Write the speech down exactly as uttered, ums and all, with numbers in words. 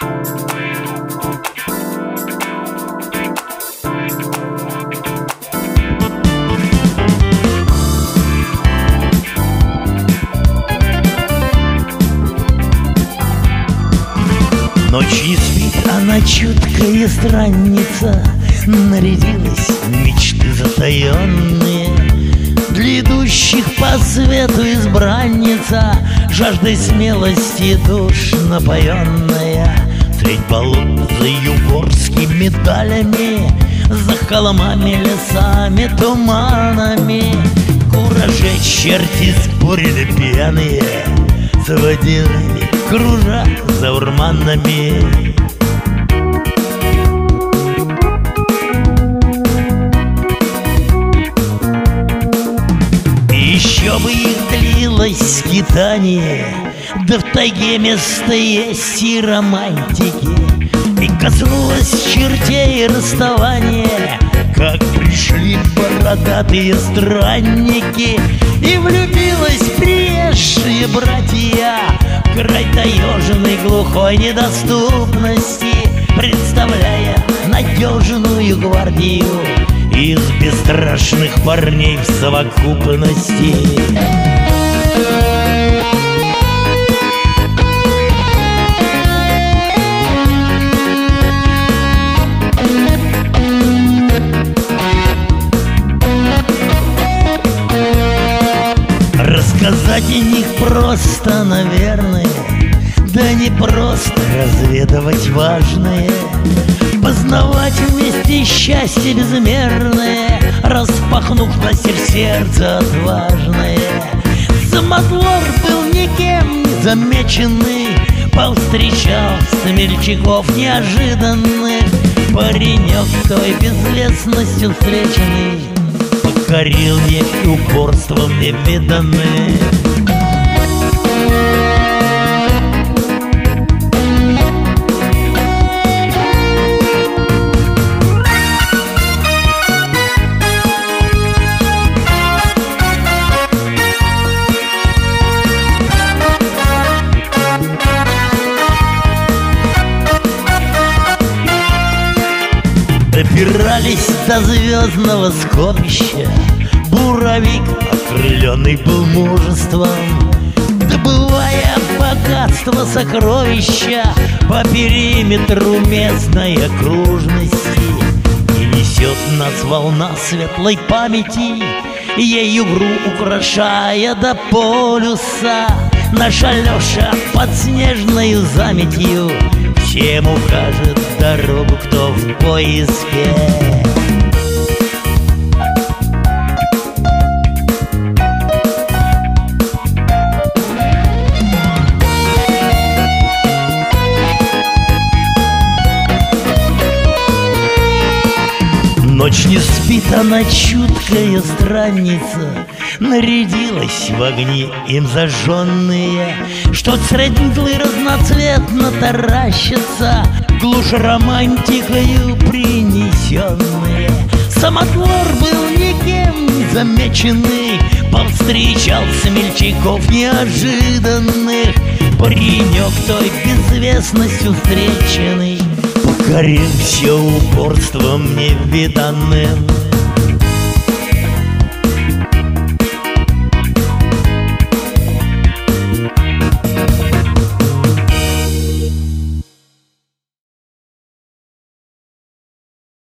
Ночь не спит, она чуткая странница, нарядилась в мечты затаенные. Для идущих по свету избранница, жаждой смелости душ напоенная. Средь болот за югорскими далями, за холмами, лесами, туманами, куражи черти спорили пьяные, заводилами кружа за урманами. Еще бы их длилось скитание, да в тайге место есть и романтики. И коснулось чертей расставания, как пришли бородатые странники. И влюбилась приезжие братья, край таежной глухой недоступности, представляя надежную гвардию из бесстрашных парней в совокупности. Рассказать о них просто, наверное, да не просто разведывать важное, познавать вместе счастье безмерное, распахнув настежь сердце отважное. Самодвор был никем не замеченный, повстречал смельчаков неожиданных. Паренек той безлесностью встреченный покорил век упорством невиданным. Добирались до звездного скопища, буровик окрыленный был мужеством, добывая богатство сокровища по периметру местной окружности. И несет нас волна светлой памяти, ею игру украшая до полюса. Наш Алеша под снежною заметью всем укажет дорогу, кто в поиске. Ночь не спит, она чуткая странница, нарядилась в огни им зажженные, что среднглы разноцветно таращатся, глушь романтикою принесенные. Самодвор был никем не замеченный, повстречал смельчаков неожиданных. Паренек той безвестностью встреченный покорил все упорством невиданным.